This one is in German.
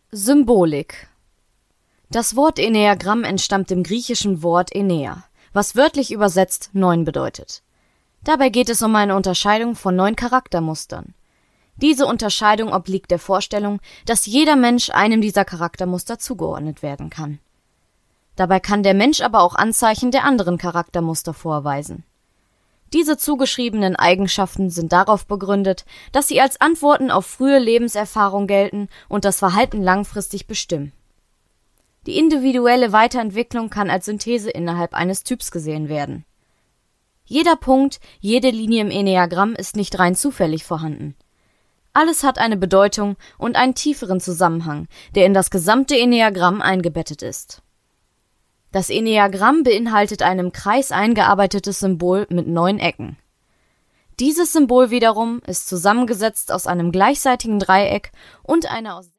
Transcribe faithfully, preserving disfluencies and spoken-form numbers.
Symbolik. Das Wort Enneagramm entstammt dem griechischen Wort Enneia, was wörtlich übersetzt neun bedeutet. Dabei geht es um eine Unterscheidung von neun Charaktermustern. Diese Unterscheidung obliegt der Vorstellung, dass jeder Mensch einem dieser Charaktermuster zugeordnet werden kann. Dabei kann der Mensch aber auch Anzeichen der anderen Charaktermuster vorweisen. Diese zugeschriebenen Eigenschaften sind darauf begründet, dass sie als Antworten auf frühe Lebenserfahrung gelten und das Verhalten langfristig bestimmen. Die individuelle Weiterentwicklung kann als Synthese innerhalb eines Typs gesehen werden. Jeder Punkt, jede Linie im Enneagramm ist nicht rein zufällig vorhanden. Alles hat eine Bedeutung und einen tieferen Zusammenhang, der in das gesamte Enneagramm eingebettet ist. Das Enneagramm beinhaltet ein im Kreis eingearbeitetes Symbol mit neun Ecken. Dieses Symbol wiederum ist zusammengesetzt aus einem gleichseitigen Dreieck und einer aus